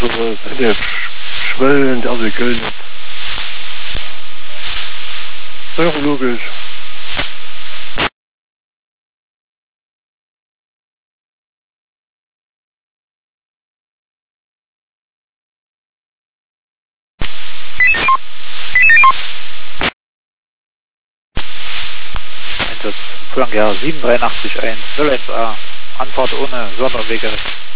Der schwellend, also Köln. Ja, logisch. Einsatz Flanke 7381 01A. Anfahrt ohne Sonderwegerecht.